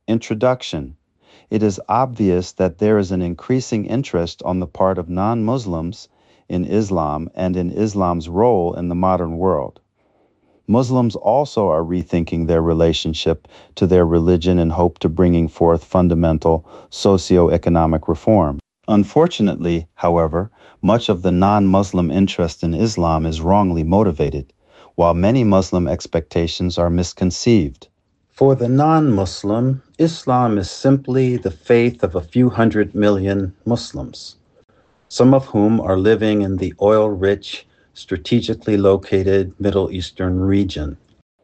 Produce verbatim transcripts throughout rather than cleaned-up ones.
Introduction. It is obvious that there is an increasing interest on the part of non-Muslims in Islam and in Islam's role in the modern world. Muslims also are rethinking their relationship to their religion in hope to bringing forth fundamental socio-economic reform. Unfortunately, however, much of the non-Muslim interest in Islam is wrongly motivated, while many Muslim expectations are misconceived. For the non-Muslim, Islam is simply the faith of a few hundred million Muslims, some of whom are living in the oil-rich, strategically located Middle Eastern region.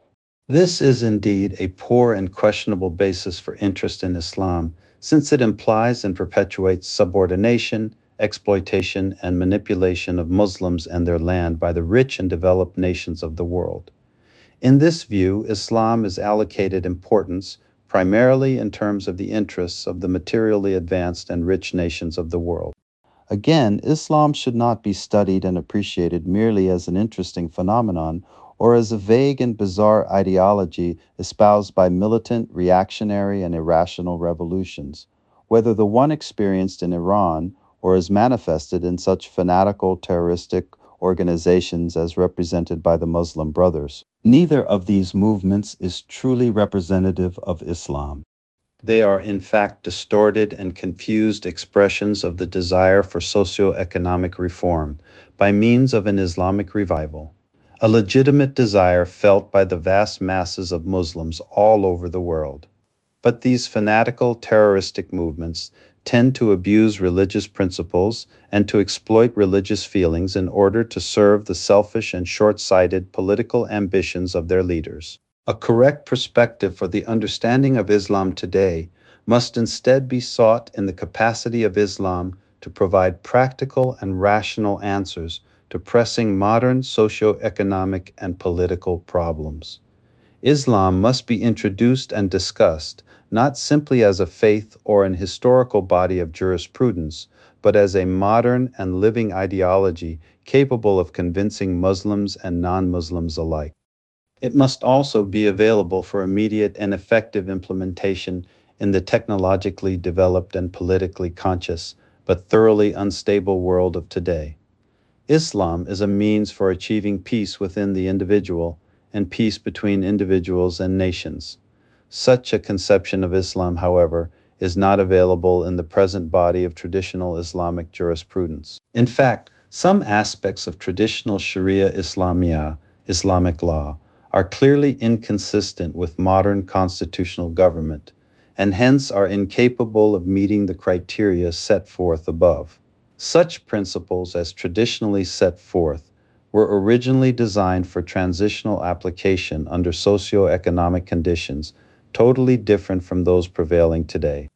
This is indeed a poor and questionable basis for interest in Islam, since it implies and perpetuates subordination, exploitation, and manipulation of Muslims and their land by the rich and developed nations of the world. In this view, Islam is allocated importance primarily in terms of the interests of the materially advanced and rich nations of the world. Again, Islam should not be studied and appreciated merely as an interesting phenomenon or as a vague and bizarre ideology espoused by militant, reactionary, and irrational revolutions, whether the one experienced in Iran or is manifested in such fanatical terroristic organizations as represented by the Muslim Brothers. Neither of these movements is truly representative of Islam. They are in fact distorted and confused expressions of the desire for socio-economic reform by means of an Islamic revival, a legitimate desire felt by the vast masses of Muslims all over the world. But these fanatical terroristic movements tend to abuse religious principles and to exploit religious feelings in order to serve the selfish and short-sighted political ambitions of their leaders. A correct perspective for the understanding of Islam today must instead be sought in the capacity of Islam to provide practical and rational answers to pressing modern socio-economic and political problems. Islam must be introduced and discussed not simply as a faith or an historical body of jurisprudence, but as a modern and living ideology capable of convincing Muslims and non-Muslims alike. It must also be available for immediate and effective implementation in the technologically developed and politically conscious, but thoroughly unstable world of today. Islam is a means for achieving peace within the individual and peace between individuals and nations. Such a conception of Islam, however, is not available in the present body of traditional Islamic jurisprudence. In fact, some aspects of traditional Sharia Islamiyah, Islamic law, are clearly inconsistent with modern constitutional government, and hence are incapable of meeting the criteria set forth above. Such principles as traditionally set forth were originally designed for transitional application under socio-economic conditions totally different from those prevailing today.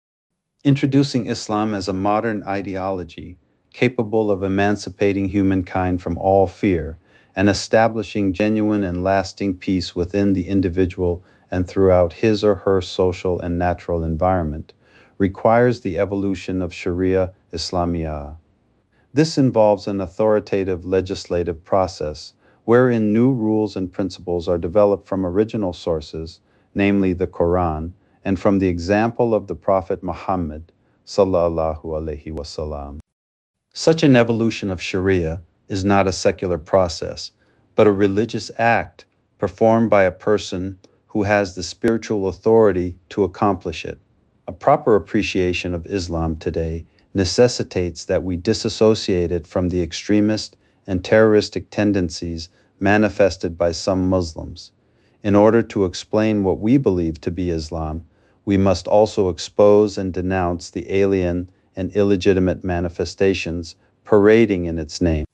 Introducing Islam as a modern ideology capable of emancipating humankind from all fear and establishing genuine and lasting peace within the individual and throughout his or her social and natural environment requires the evolution of Sharia Islamiyah. This involves an authoritative legislative process wherein new rules and principles are developed from original sources, namely the Quran, and from the example of the Prophet Muhammad sallallahu alaihi wasallam. Such an evolution of Sharia is not a secular process, but a religious act performed by a person who has the spiritual authority to accomplish it. A proper appreciation of Islam today necessitates that we disassociate it from the extremist and terroristic tendencies manifested by some Muslims. In order to explain what we believe to be Islam, we must also expose and denounce the alien and illegitimate manifestations parading in its name.